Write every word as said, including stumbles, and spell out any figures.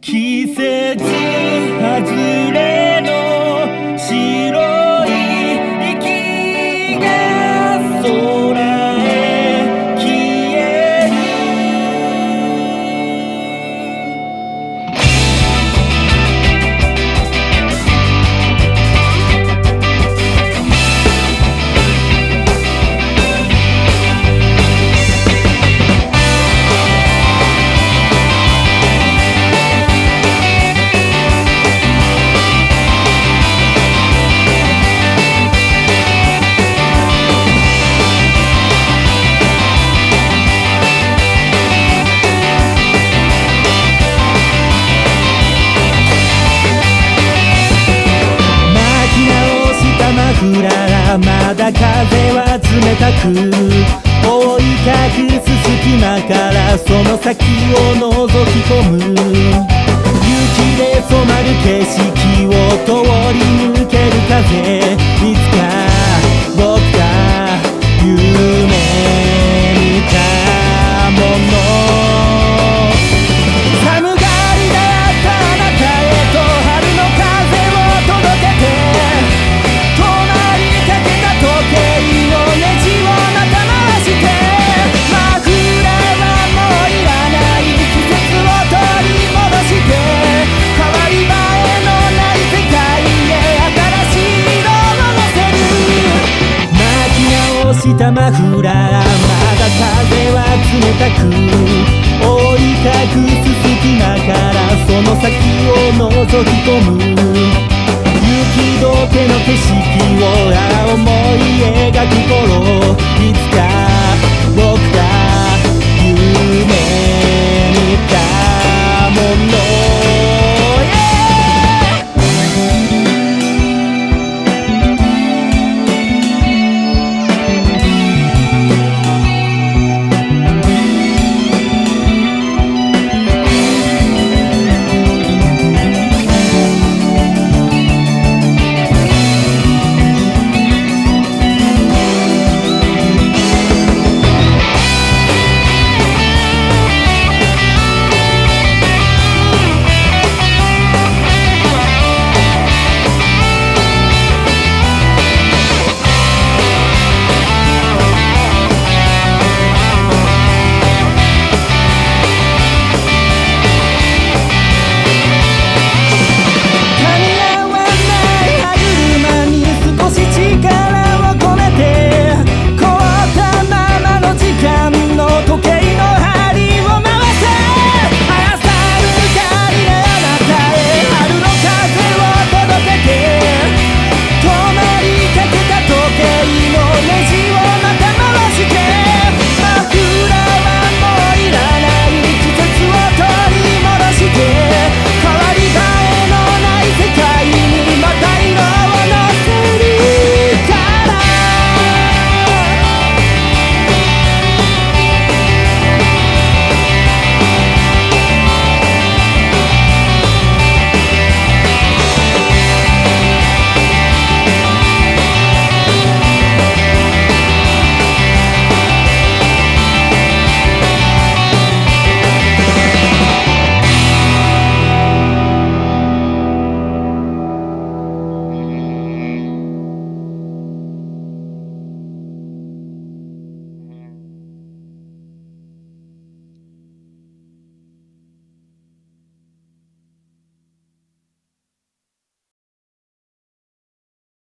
季節外れの白い息が空へ消える。まだ風は冷たく覆い隠す隙間からその先を覗き込む。雪で染まる景色を通り抜ける風、いつか僕が夢見たもの。寒がりだったあなたへと春の風を届けて、したマフラー、まだ風は冷たく覆い隠す隙間からその先を覗き込む。雪解けの景色を思い描く頃、いつか